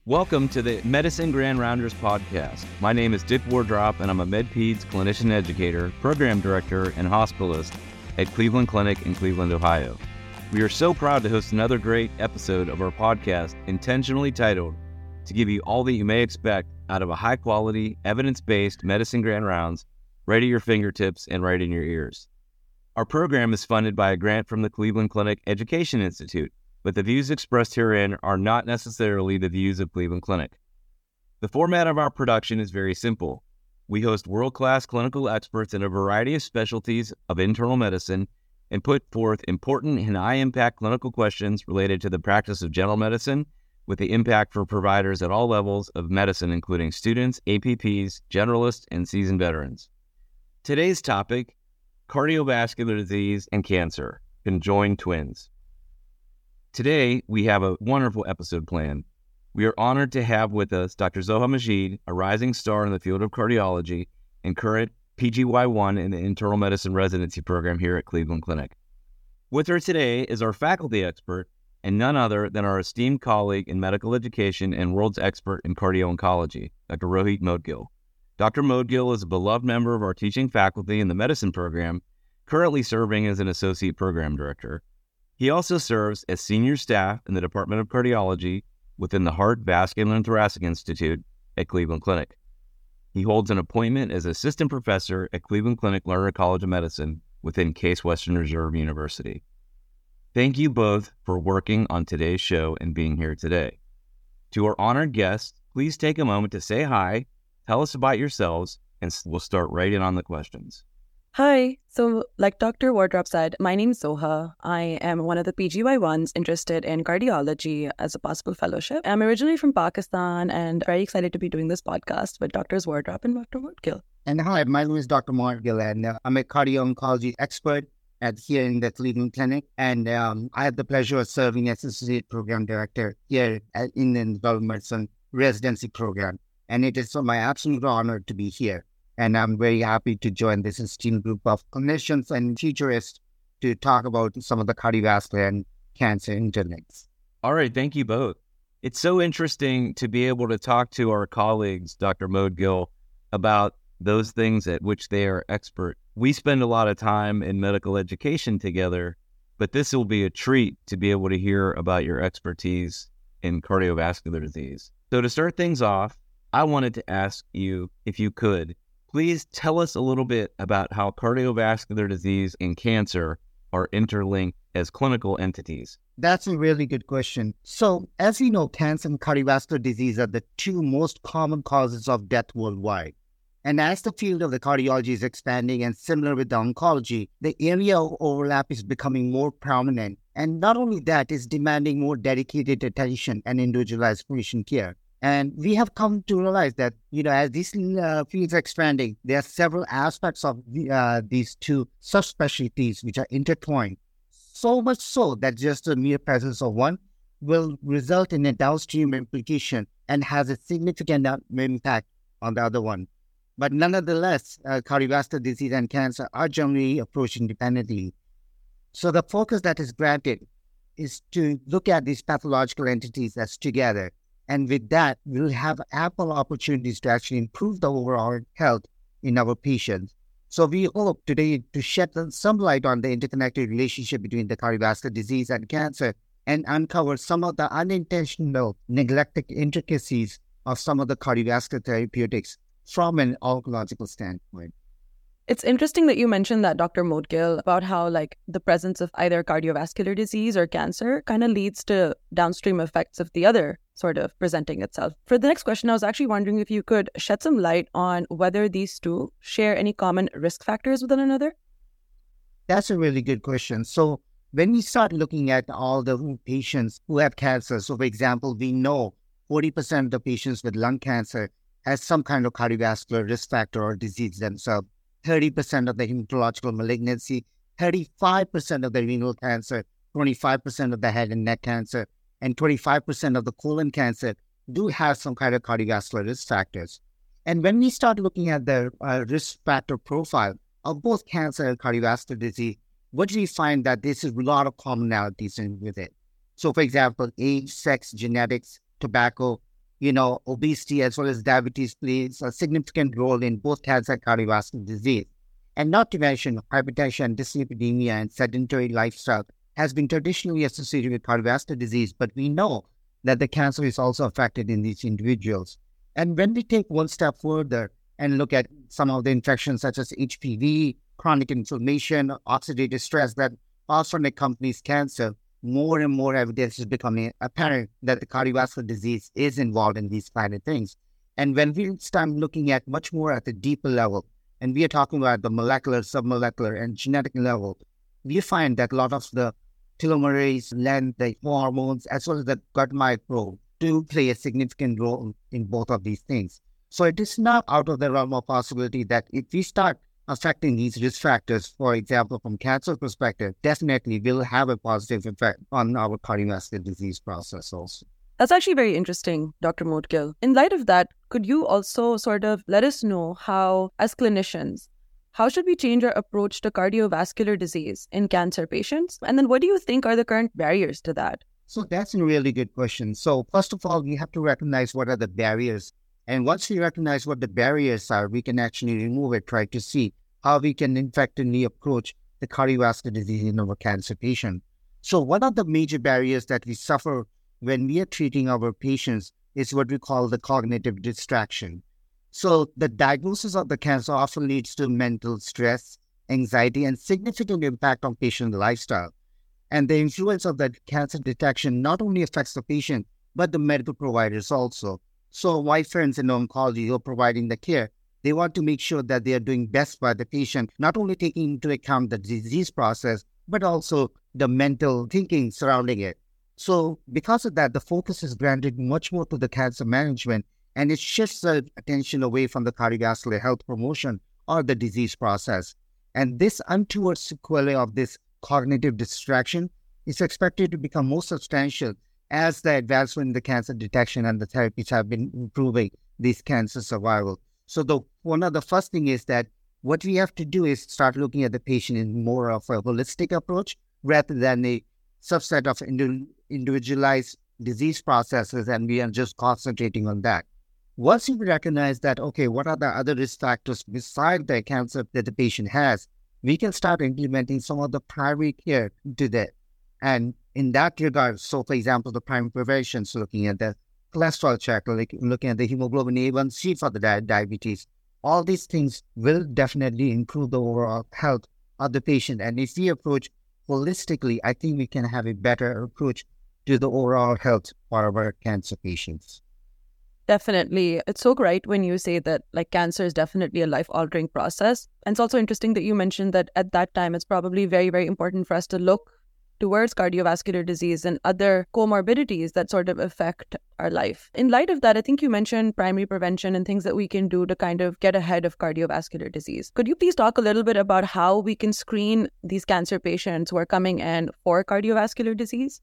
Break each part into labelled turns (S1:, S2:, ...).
S1: Welcome to the Medicine Grand Rounders podcast. My name is Dick Wardrop, and I'm a MedPeds clinician educator, program director, and hospitalist at Cleveland Clinic in Cleveland, Ohio. We are so proud to host another great episode of our podcast, intentionally titled, to give you all that you may expect out of a high-quality, evidence-based Medicine Grand Rounds right at your fingertips and right in your ears. Our program is funded by a grant from the Cleveland Clinic Education Institute, but the views expressed herein are not necessarily the views of Cleveland Clinic. The format of our production is very simple. We host world-class clinical experts in a variety of specialties of internal medicine and put forth important and high-impact clinical questions related to the practice of general medicine with the impact for providers at all levels of medicine, including students, APPs, generalists, and seasoned veterans. Today's topic, cardiovascular disease and cancer, conjoined twins. Today, we have a wonderful episode planned. We are honored to have with us Dr. Zoha Majid, a rising star in the field of cardiology and current PGY1 in the internal medicine residency program here at Cleveland Clinic. With her today is our faculty expert and none other than our esteemed colleague in medical education and world's expert in cardio-oncology, Dr. Rohit Modgil. Dr. Modgil is a beloved member of our teaching faculty in the medicine program, currently serving as an associate program director. He also serves as senior staff in the Department of Cardiology within the Heart, Vascular, and Thoracic Institute at Cleveland Clinic. He holds an appointment as assistant professor at Cleveland Clinic Lerner College of Medicine within Case Western Reserve University. Thank you both for working on today's show and being here today. To our honored guests, please take a moment to say hi, tell us about yourselves, and we'll start right in on the questions.
S2: Hi. So like Dr. Wardrop said, my name's Zoha. I am one of the PGY1s interested in cardiology as a possible fellowship. I'm originally from Pakistan and very excited to be doing this podcast with Drs. Wardrop and Dr. Modgil.
S3: And hi, my name is Dr. Modgil, and I'm a cardio-oncology expert here in the Cleveland Clinic. And I have the pleasure of serving as Associate Program Director here in the Internal Medicine Residency Program. And it is my absolute honor to be here. And I'm very happy to join this esteemed group of clinicians and futurists to talk about some of the cardiovascular and cancer interlinks.
S1: All right, thank you both. It's so interesting to be able to talk to our colleagues, Dr. Modgil, about those things at which they are expert. We spend a lot of time in medical education together, but this will be a treat to be able to hear about your expertise in cardiovascular disease. So to start things off, I wanted to ask you, if you could, please tell us a little bit about how cardiovascular disease and cancer are interlinked as clinical entities.
S3: That's a really good question. So, as you know, cancer and cardiovascular disease are the two most common causes of death worldwide. And as the field of the cardiology is expanding and similar with the oncology, the area of overlap is becoming more prominent. And not only that, it's demanding more dedicated attention and individualized patient care. And we have come to realize that, as these fields are expanding, there are several aspects of these two subspecialties which are intertwined. So much so that just the mere presence of one will result in a downstream implication and has a significant impact on the other one. But nonetheless, cardiovascular disease and cancer are generally approached independently. So the focus that is granted is to look at these pathological entities as together. And with that, we'll have ample opportunities to actually improve the overall health in our patients. So we hope today to shed some light on the interconnected relationship between the cardiovascular disease and cancer and uncover some of the unintentional, neglected intricacies of some of the cardiovascular therapeutics from an oncological standpoint.
S2: It's interesting that you mentioned that, Dr. Modgil, about how the presence of either cardiovascular disease or cancer kind of leads to downstream effects of the other sort of presenting itself. For the next question, I was actually wondering if you could shed some light on whether these two share any common risk factors with one another.
S3: That's a really good question. So when we start looking at all the patients who have cancer, so for example, we know 40% of the patients with lung cancer has some kind of cardiovascular risk factor or disease themselves. 30% of the hematological malignancy, 35% of the renal cancer, 25% of the head and neck cancer, and 25% of the colon cancer do have some kind of cardiovascular risk factors. And when we start looking at the risk factor profile of both cancer and cardiovascular disease, what do we find that there's a lot of commonalities with it? So, for example, age, sex, genetics, tobacco, obesity as well as diabetes plays a significant role in both cancer and cardiovascular disease. And not to mention hypertension, dyslipidemia, and sedentary lifestyle has been traditionally associated with cardiovascular disease, but we know that the cancer is also affected in these individuals. And when we take one step further and look at some of the infections such as HPV, chronic inflammation, oxidative stress that often accompanies cancer, more and more evidence is becoming apparent that the cardiovascular disease is involved in these kind of things. And when we start looking at much more at the deeper level, and we are talking about the molecular, submolecular, and genetic level, we find that a lot of the telomerase, length, the hormones, as well as the gut microbe do play a significant role in both of these things. So it is not out of the realm of possibility that if we start affecting these risk factors, for example, from cancer perspective, definitely will have a positive effect on our cardiovascular disease process also.
S2: That's actually very interesting, Dr. Moudgil. In light of that, could you also sort of let us know how, as clinicians, how should we change our approach to cardiovascular disease in cancer patients? And then what do you think are the current barriers to that?
S3: So that's a really good question. So first of all, we have to recognize what are the barriers. And once we recognize what the barriers are, we can actually remove it, try to see how we can effectively approach the cardiovascular disease in our cancer patient. So one of the major barriers that we suffer when we are treating our patients is what we call the cognitive distraction. So the diagnosis of the cancer often leads to mental stress, anxiety, and significant impact on patient lifestyle. And the influence of that cancer detection not only affects the patient, but the medical providers also. So my friends in oncology who are providing the care, they want to make sure that they are doing best by the patient, not only taking into account the disease process, but also the mental thinking surrounding it. So because of that, the focus is granted much more to the cancer management, and it shifts the attention away from the cardiovascular health promotion or the disease process. And this untoward sequelae of this cognitive distraction is expected to become more substantial as the advancement in the cancer detection and the therapies have been improving this cancer survival. So one of the first thing is that what we have to do is start looking at the patient in more of a holistic approach rather than a subset of individualized disease processes, and we are just concentrating on that. Once you recognize that, okay, what are the other risk factors beside the cancer that the patient has, we can start implementing some of the primary care to that. And in that regard, so for example, the primary prevention, so looking at the cholesterol check, like looking at the hemoglobin A1C for the diabetes, all these things will definitely improve the overall health of the patient. And if we approach holistically, I think we can have a better approach to the overall health for our cancer patients.
S2: Definitely. It's so right when you say that cancer is definitely a life-altering process. And it's also interesting that you mentioned that at that time, it's probably very, very important for us to look towards cardiovascular disease and other comorbidities that sort of affect our life. In light of that, I think you mentioned primary prevention and things that we can do to kind of get ahead of cardiovascular disease. Could you please talk a little bit about how we can screen these cancer patients who are coming in for cardiovascular disease?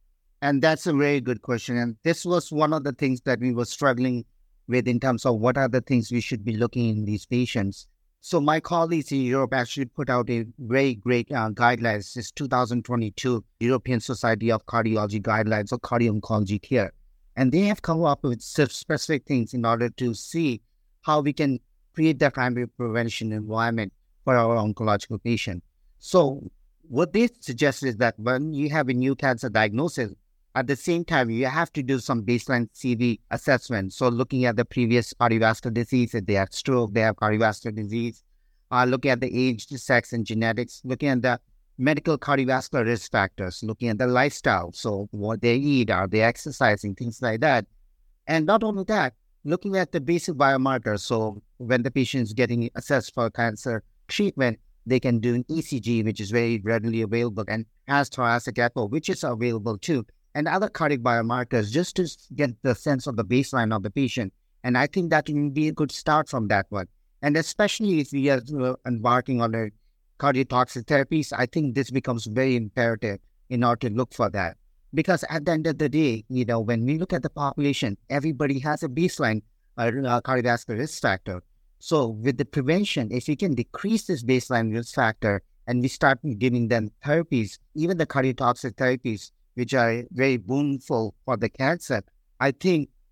S3: And that's a very good question. And this was one of the things that we were struggling with in terms of what are the things we should be looking in these patients. So my colleagues in Europe actually put out a very great guidelines. It's 2022 European Society of Cardiology Guidelines or Cardio-Oncology Care. And they have come up with specific things in order to see how we can create that primary prevention environment for our oncological patient. So what they suggest is that when you have a new cancer diagnosis, at the same time, you have to do some baseline CV assessment. So looking at the previous cardiovascular disease, if they have stroke, they have cardiovascular disease, looking at the age, the sex, and genetics, looking at the medical cardiovascular risk factors, looking at the lifestyle. So what they eat, are they exercising, things like that. And not only that, looking at the basic biomarkers. So when the patient is getting assessed for cancer treatment, they can do an ECG, which is very readily available, and as thoracic echo, which is available too, and other cardiac biomarkers, just to get the sense of the baseline of the patient. And I think that can be a good start from that one. And especially if we are embarking on a cardiotoxic therapies, I think this becomes very imperative in order to look for that. Because at the end of the day, when we look at the population, everybody has a baseline cardiovascular risk factor. So with the prevention, if we can decrease this baseline risk factor and we start giving them therapies, even the cardiotoxic therapies, which are very boonful for the cancer, I think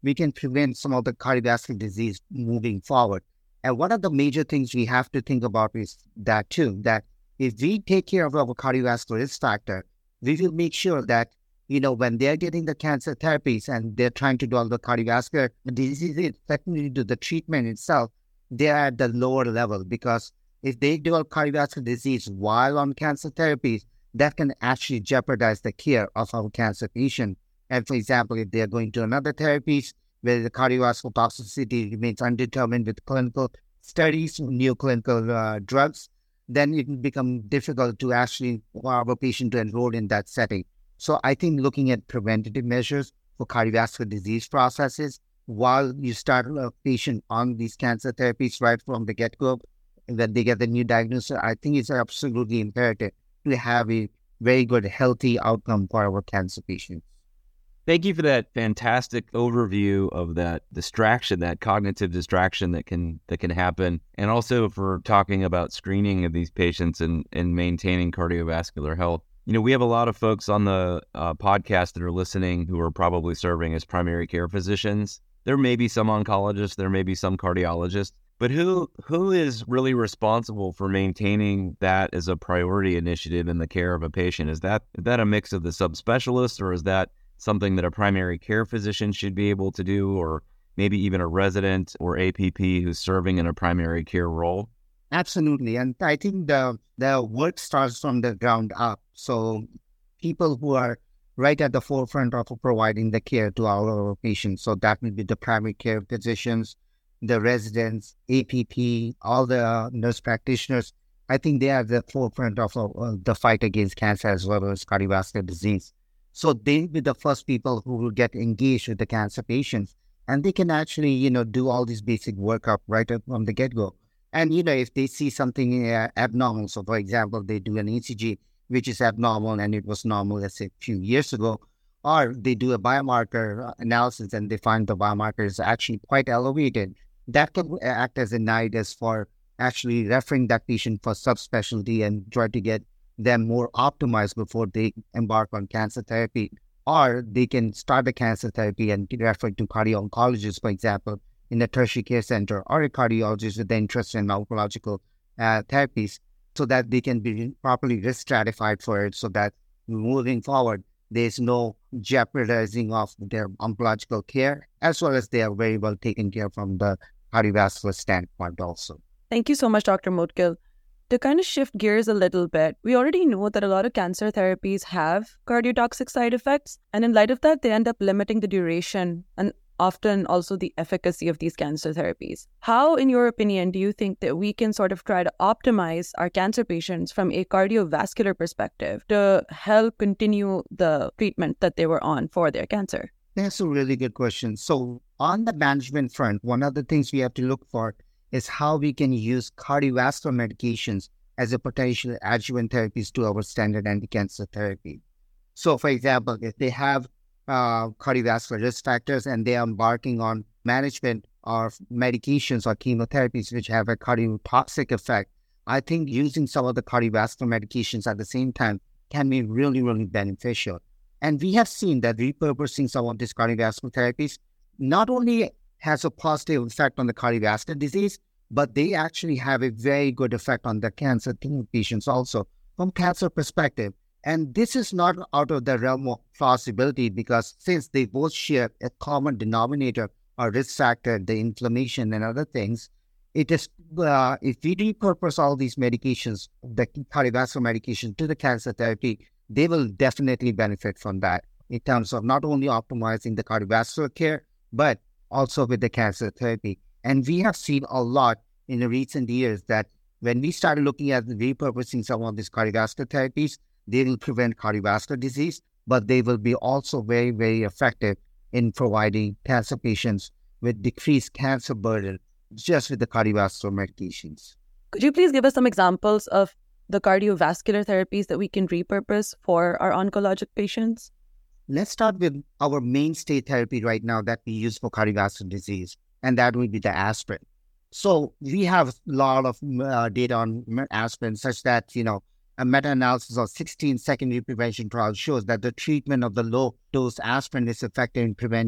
S3: we can prevent some of the cardiovascular disease moving forward. And one of the major things we have to think about is that too, that if we take care of our cardiovascular risk factor, we will make sure that, when they're getting the cancer therapies and they're trying to do all the cardiovascular disease, secondly to the treatment itself, they're at the lower level, because if they develop cardiovascular disease while on cancer therapies, that can actually jeopardize the care of our cancer patient. And for example, if they're going to another therapies where the cardiovascular toxicity remains undetermined with clinical studies, new clinical drugs, then it will become difficult to actually for our patient to enroll in that setting. So I think looking at preventative measures for cardiovascular disease processes while you start a patient on these cancer therapies right from the get-go, that they get the new diagnosis, I think it's absolutely imperative to have a very good, healthy outcome for our cancer patients.
S1: Thank you for that fantastic overview of that distraction, that cognitive distraction that can happen, and also for talking about screening of these patients and maintaining cardiovascular health. We have a lot of folks on the podcast that are listening who are probably serving as primary care physicians. There may be some oncologists, there may be some cardiologists, but who is really responsible for maintaining that as a priority initiative in the care of a patient? Is that a mix of the subspecialists, or is that something that a primary care physician should be able to do, or maybe even a resident or APP who's serving in a primary care role?
S3: Absolutely. And I think the work starts from the ground up. So people who are right at the forefront of providing the care to our patients. So that will be the primary care physicians, the residents, APP, all the nurse practitioners. I think they are the forefront of the fight against cancer as well as cardiovascular disease. So they will be the first people who will get engaged with the cancer patients, and they can actually, do all this basic workup right from the get-go. And, if they see something abnormal, so for example, they do an ECG, which is abnormal and it was normal, let's say, a few years ago, or they do a biomarker analysis and they find the biomarker is actually quite elevated, that can act as a nidus for actually referring that patient for subspecialty and try to get them more optimized before they embark on cancer therapy. Or they can start the cancer therapy and refer to cardio-oncologists, for example, in a tertiary care center, or a cardiologist with the interest in oncological therapies, so that they can be properly risk stratified for it, so that moving forward, there's no jeopardizing of their oncological care, as well as they are very well taken care from the cardiovascular standpoint also.
S2: Thank you so much, Dr. Moudgil. To kind of shift gears a little bit, we already know that a lot of cancer therapies have cardiotoxic side effects, and in light of that, they end up limiting the duration and often also the efficacy of these cancer therapies. How, in your opinion, do you think that we can sort of try to optimize our cancer patients from a cardiovascular perspective to help continue the treatment that they were on for their cancer?
S3: That's a really good question. So on the management front, one of the things we have to look for is how we can use cardiovascular medications as a potential adjuvant therapies to our standard anti-cancer therapy. So, for example, if they have cardiovascular risk factors and they are embarking on management of medications or chemotherapies which have a cardiotoxic effect, I think using some of the cardiovascular medications at the same time can be really, really beneficial. And we have seen that repurposing some of these cardiovascular therapies not only has a positive effect on the cardiovascular disease, but they actually have a very good effect on the cancer patients also from cancer perspective. And this is not out of the realm of plausibility, because since they both share a common denominator or risk factor, the inflammation and other things, it is if we repurpose all these medications, the cardiovascular medication to the cancer therapy, they will definitely benefit from that in terms of not only optimizing the cardiovascular care, but also with the cancer therapy. And we have seen a lot in the recent years that when we started looking at repurposing some of these cardiovascular therapies, they will prevent cardiovascular disease, but they will be also very, very effective in providing cancer patients with decreased cancer burden just with the cardiovascular medications.
S2: Could you please give us some examples of the cardiovascular therapies that we can repurpose for our oncologic patients?
S3: Let's start with our mainstay therapy right now that we use for cardiovascular disease, and that would be the aspirin. So we have a lot of data on aspirin, such that, a meta-analysis of 16 secondary prevention trials shows that the treatment of the low-dose aspirin is effective in preventing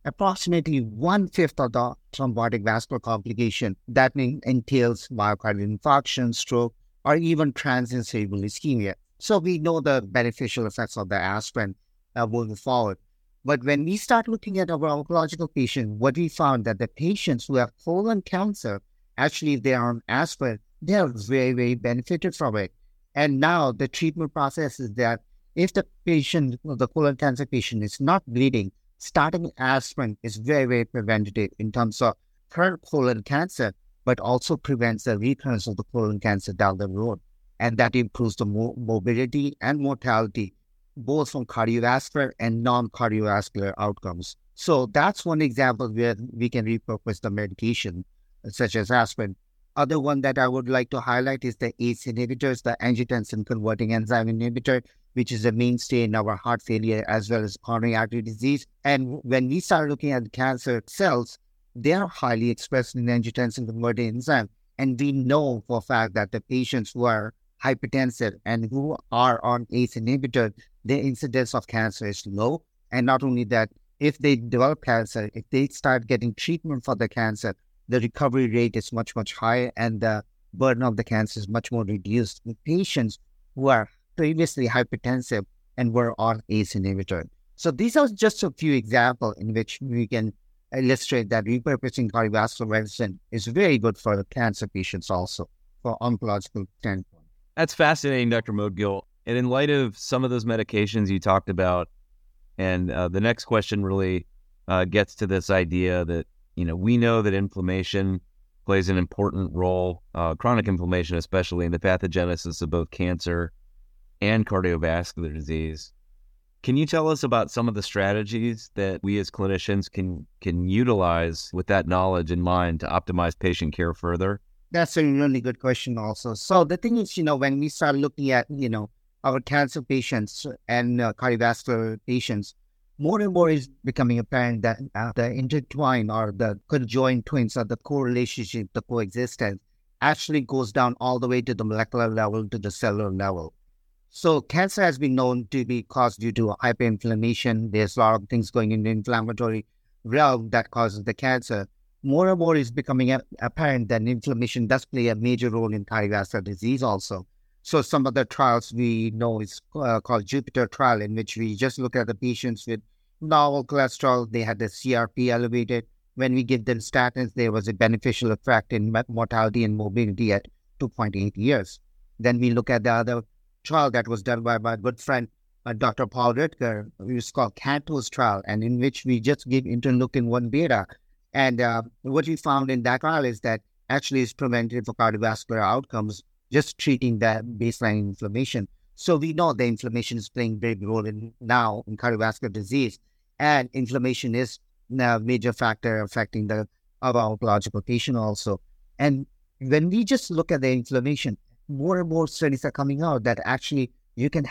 S3: approximately one-fifth of the thrombotic vascular complication that entails myocardial infarction, stroke, or even transient cerebral ischemia. So we know the beneficial effects of the aspirin moving forward. But when we start looking at our oncological patients, what we found that the patients who have colon cancer, actually, if they are on aspirin, they are very, very benefited from it. And now the treatment process is that if the patient, the colon cancer patient, is not bleeding, starting aspirin is very, very preventative in terms of current colon cancer, but also prevents the recurrence of the colon cancer down the road. And that improves the morbidity and mortality, both from cardiovascular and non-cardiovascular outcomes. So that's one example where we can repurpose the medication, such as aspirin. Other one that I would like to highlight is the ACE inhibitors, the angiotensin-converting enzyme inhibitor, which is a mainstay in our heart failure as well as coronary artery disease. And when we start looking at cancer cells, they are highly expressed in angiotensin-converting enzyme. And we know for a fact that the patients who are hypertensive and who are on ACE inhibitor, the incidence of cancer is low. And not only that, if they develop cancer, if they start getting treatment for the cancer, the recovery rate is much, much higher and the burden of the cancer is much more reduced with patients who are previously hypertensive and were on ACE inhibitor. So these are just a few examples in which we can illustrate that repurposing cardiovascular medicine is very good for the cancer patients also, for oncological standpoint.
S1: That's fascinating, Dr. Moudgil. And in light of some of those medications you talked about, and the next question really gets to this idea that, we know that inflammation plays an important role, chronic inflammation especially, in the pathogenesis of both cancer and cardiovascular disease. Can you tell us about some of the strategies that we as clinicians can utilize with that knowledge in mind to optimize patient care further?
S3: That's a really good question also. So the thing is, when we start looking at, our cancer patients and cardiovascular patients, more and more is becoming apparent that the intertwine or the conjoined twins or the correlationship, the coexistence actually goes down all the way to the molecular level, to the cellular level. So cancer has been known to be caused due to hyperinflammation. There's a lot of things going in the inflammatory realm that causes the cancer. More and more is becoming apparent that inflammation does play a major role in cardiovascular disease also. So some of the trials we know is called Jupiter trial, in which we just look at the patients with normal cholesterol. They had the CRP elevated. When we give them statins, there was a beneficial effect in mortality and morbidity at 2.8 years. Then we look at the other trial that was done by my good friend, Dr. Paul Ridker, which is called CANTOS trial, and in which we just give interleukin-1 beta. And what we found in that trial is that actually is preventative for cardiovascular outcomes, just treating that baseline inflammation. So we know the inflammation is playing a big role now in cardiovascular disease, and inflammation is a major factor affecting the other oncological patient also. And when we just look at the inflammation, more and more studies are coming out that actually you can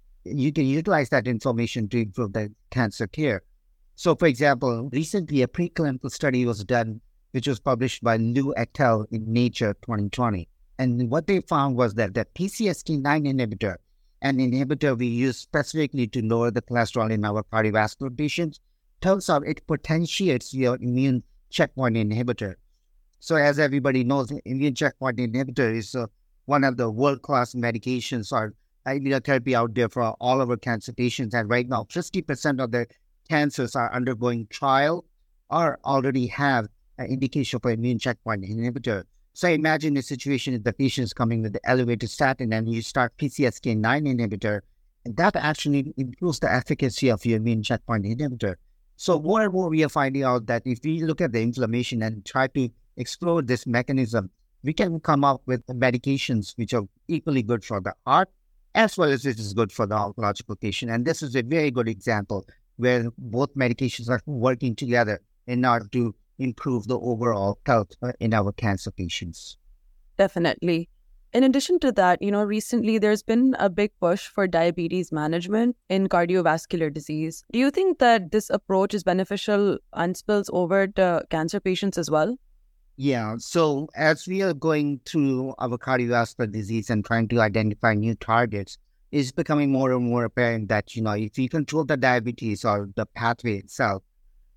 S3: utilize that information to improve the cancer care. So, for example, recently a preclinical study was done, which was published by Lou et al. In Nature 2020. And what they found was that the PCSK9 inhibitor, an inhibitor we use specifically to lower the cholesterol in our cardiovascular patients, turns out it potentiates your immune checkpoint inhibitor. So as everybody knows, the immune checkpoint inhibitor is one of the world-class medications or immunotherapy out there for all of our cancer patients. And right now, 50% of the cancers are undergoing trial or already have an indication for immune checkpoint inhibitor. So imagine a situation if the patient is coming with the elevated statin and you start PCSK9 inhibitor, and that actually improves the efficacy of your immune checkpoint inhibitor. So more and more we are finding out that if we look at the inflammation and try to explore this mechanism, we can come up with medications which are equally good for the heart as well as it is good for the oncological patient. And this is a very good example where both medications are working together in order to improve the overall health in our cancer patients.
S2: Definitely. In addition to that, recently there's been a big push for diabetes management in cardiovascular disease. Do you think that this approach is beneficial and spills over to cancer patients as well?
S3: Yeah. So as we are going through our cardiovascular disease and trying to identify new targets, it's becoming more and more apparent that, if you control the diabetes or the pathway itself,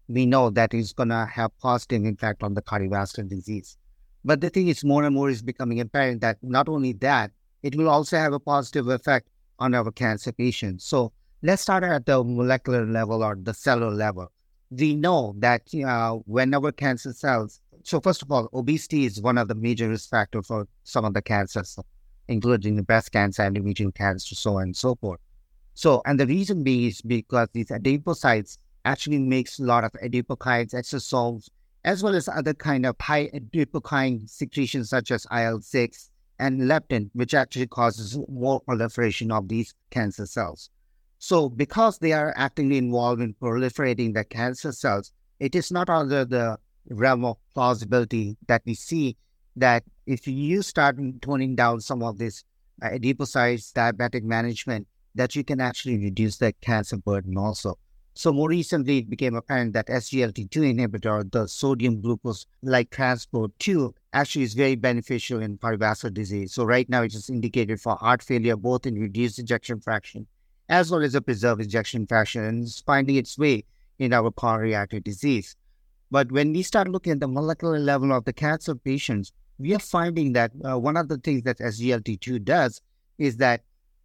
S3: we know that is going to have positive impact on the cardiovascular disease. But the thing is, more and more is becoming apparent that not only that, it will also have a positive effect on our cancer patients. So let's start at the molecular level or the cellular level. We know that when our cancer cells, so first of all, obesity is one of the major risk factors for some of the cancers, including the breast cancer, endometrial cancer, so on and so forth. So, and the reason being is because these adipocytes actually makes a lot of adipokines, exosomes, as well as other kind of high adipokine secretions such as IL-6 and leptin, which actually causes more proliferation of these cancer cells. So because they are actively involved in proliferating the cancer cells, it is not under the realm of plausibility that we see that if you start toning down some of these adipocytes, diabetic management, that you can actually reduce the cancer burden also. So more recently, it became apparent that SGLT2 inhibitor, the sodium glucose like transport 2, actually is very beneficial in cardiovascular disease. So right now, it is indicated for heart failure, both in reduced ejection fraction as well as a preserved ejection fraction, and it's finding its way in our coronary artery disease. But when we start looking at the molecular level of the cancer patients, we are finding that one of the things that SGLT2 does is that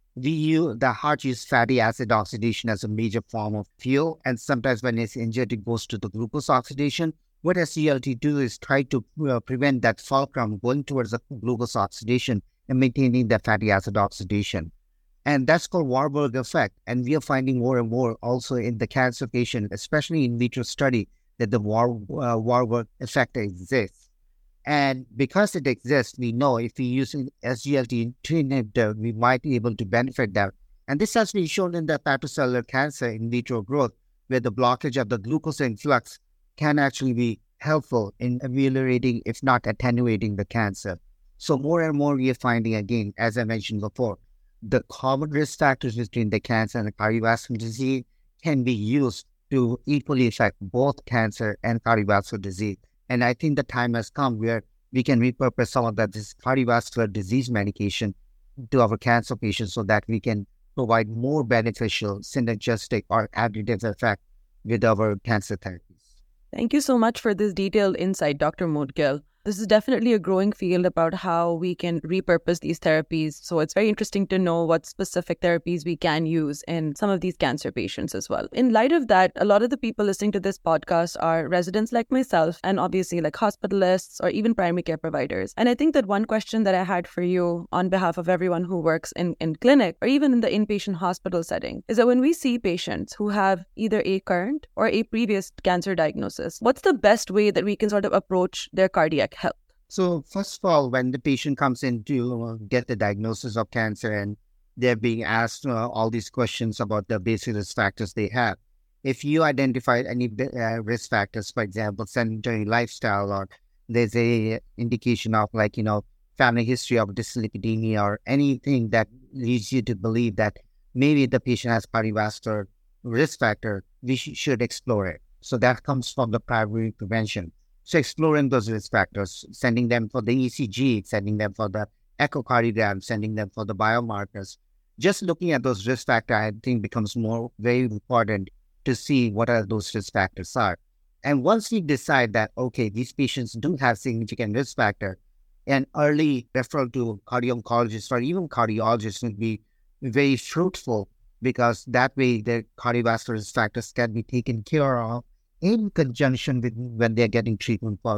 S3: the heart uses fatty acid oxidation as a major form of fuel, and sometimes when it's injured, it goes to the glucose oxidation. What SGLT2 is trying to prevent that fulcrum going towards the glucose oxidation and maintaining the fatty acid oxidation. And that's called Warburg effect. And we are finding more and more also in the cancer patient, especially in vitro study, that the Warburg effect exists. And because it exists, we know if we use SGLT2 inhibitor, we might be able to benefit that. And this has been shown in the hepatocellular cancer in vitro growth, where the blockage of the glucose influx can actually be helpful in ameliorating, if not attenuating, the cancer. So more and more we are finding, again, as I mentioned before, the common risk factors between the cancer and the cardiovascular disease can be used to equally affect both cancer and cardiovascular disease. And I think the time has come where we can repurpose some of this cardiovascular disease medication to our cancer patients so that we can provide more beneficial, synergistic, or additive effect with our cancer therapies.
S2: Thank you so much for this detailed insight, Dr. Moudgil. This is definitely a growing field about how we can repurpose these therapies. So it's very interesting to know what specific therapies we can use in some of these cancer patients as well. In light of that, a lot of the people listening to this podcast are residents like myself and obviously like hospitalists or even primary care providers. And I think that one question that I had for you on behalf of everyone who works in clinic or even in the inpatient hospital setting is that when we see patients who have either a current or a previous cancer diagnosis, what's the best way that we can sort of approach their cardiac health?
S3: So first of all, when the patient comes in to get the diagnosis of cancer and they're being asked all these questions about the basic risk factors they have, if you identify any risk factors, for example, sedentary lifestyle, or there's a indication of family history of dyslipidemia or anything that leads you to believe that maybe the patient has cardiovascular risk factor, we should explore it. So that comes from the primary prevention. So exploring those risk factors, sending them for the ECG, sending them for the echocardiogram, sending them for the biomarkers. Just looking at those risk factors, I think, becomes very important to see what are those risk factors are. And once we decide that, okay, these patients do have significant risk factor, an early referral to cardio-oncologists or even cardiologists would be very fruitful, because that way the cardiovascular risk factors can be taken care of in conjunction with when they're getting treatment for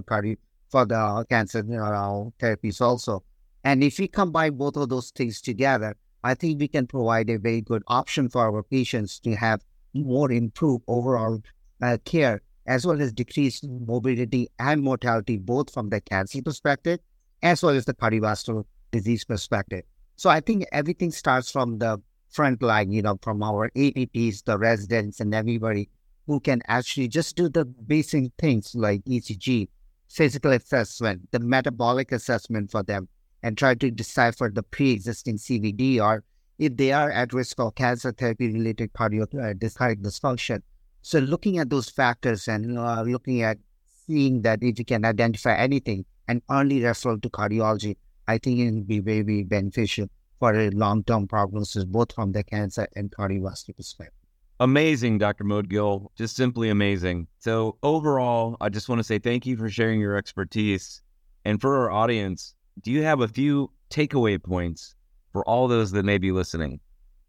S3: the cancer therapies also. And if we combine both of those things together, I think we can provide a very good option for our patients to have more improved overall care, as well as decreased morbidity and mortality, both from the cancer perspective as well as the cardiovascular disease perspective. So I think everything starts from the front line, from our APPs, the residents, and everybody who can actually just do the basic things like ECG, physical assessment, the metabolic assessment for them, and try to decipher the pre-existing CVD, or if they are at risk of cancer therapy-related cardiac dysfunction. So looking at those factors and looking at seeing that if you can identify anything, an early referral to cardiology, I think it will be very, very beneficial for a long-term prognosis, both from the cancer and cardiovascular perspective.
S1: Amazing, Dr. Moudgil. Just simply amazing. So overall, I just want to say thank you for sharing your expertise. And for our audience, do you have a few takeaway points for all those that may be listening?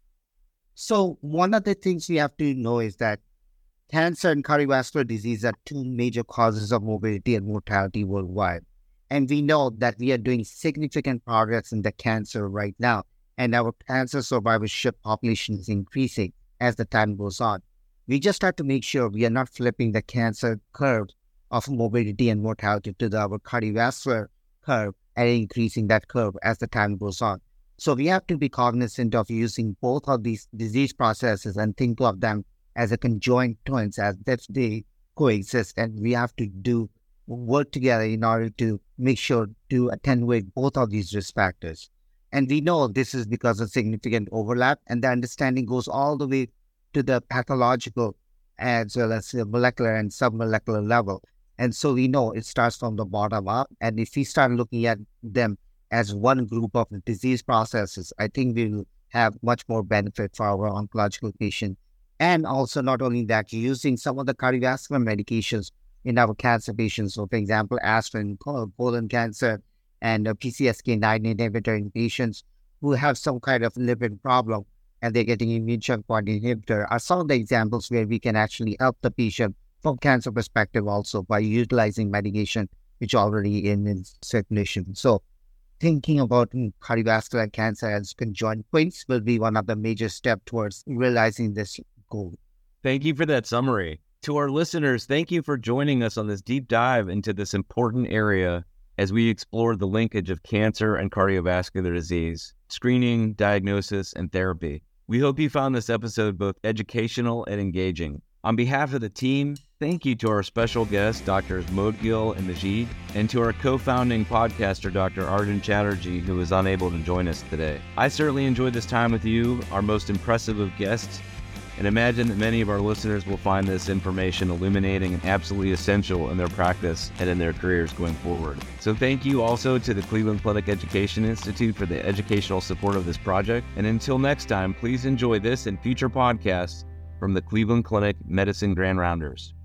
S3: So one of the things we have to know is that cancer and cardiovascular disease are two major causes of morbidity and mortality worldwide. And we know that we are doing significant progress in the cancer right now, and our cancer survivorship population is increasing as the time goes on. We just have to make sure we are not flipping the cancer curve of morbidity and mortality to our cardiovascular curve and increasing that curve as the time goes on. So we have to be cognizant of using both of these disease processes and think of them as a conjoined twins, as if they coexist. And we have to work together in order to make sure to attenuate both of these risk factors. And we know this is because of significant overlap, and the understanding goes all the way to the pathological as well as the molecular and submolecular level. And so we know it starts from the bottom up. And if we start looking at them as one group of disease processes, I think we will have much more benefit for our oncological patient. And also not only that, using some of the cardiovascular medications in our cancer patients. So for example, aspirin, colon cancer, and a PCSK9 inhibitor in patients who have some kind of lipid problem and they're getting immune checkpoint inhibitor are some of the examples where we can actually help the patient from cancer perspective also by utilizing medication which already in circulation. So thinking about cardiovascular and cancer as conjoined twins will be one of the major steps towards realizing this goal.
S1: Thank you for that summary. To our listeners, thank you for joining us on this deep dive into this important area as we explore the linkage of cancer and cardiovascular disease, screening, diagnosis, and therapy. We hope you found this episode both educational and engaging. On behalf of the team, thank you to our special guests, Drs. Moudgil and Majid, and to our co-founding podcaster, Dr. Arjun Chatterjee, who was unable to join us today. I certainly enjoyed this time with you, our most impressive of guests, and imagine that many of our listeners will find this information illuminating and absolutely essential in their practice and in their careers going forward. So thank you also to the Cleveland Clinic Education Institute for the educational support of this project. And until next time, please enjoy this and future podcasts from the Cleveland Clinic Medicine Grand Rounders.